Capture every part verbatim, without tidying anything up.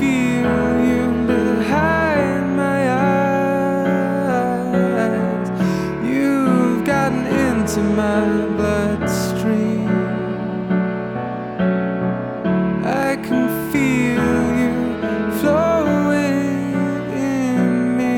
feel you behind my eyes. You've gotten into my bloodstream. I can feel you flowing in me.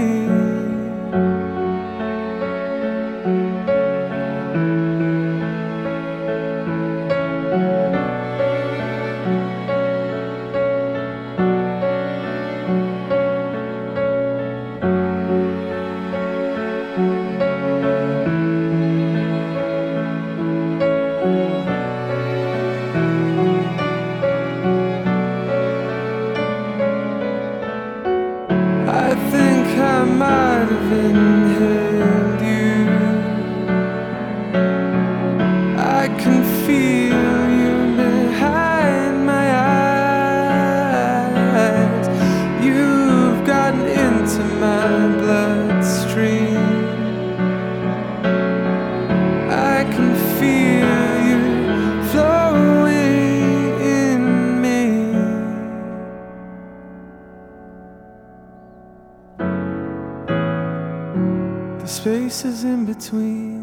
I think I might have inhaled you. I can feel you behind my eyes. You've gotten into my bloodstream. I can feel you flowing in me. The spaces in between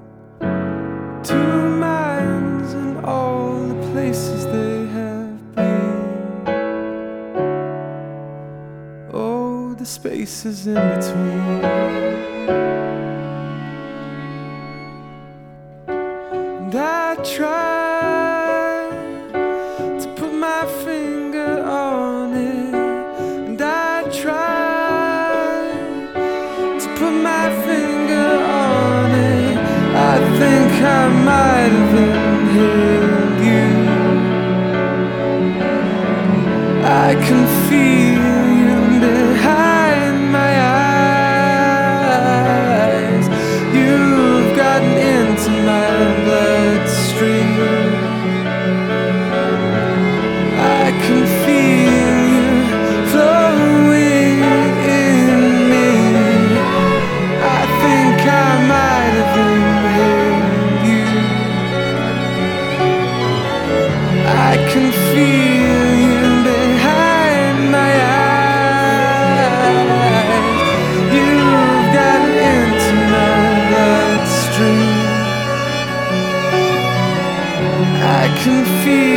two minds and all the places they have been. Oh, the spaces in between. And I tried to put my finger on it, and I tried to put my finger on it. I think I might have inhaled you. I can feel you behind my eyes. You've gotten into my bloodstream. I can feel you flowing in me. I think I might have inhaled you. I can feel you behind my eyes. You've gotten into my bloodstream. I can feel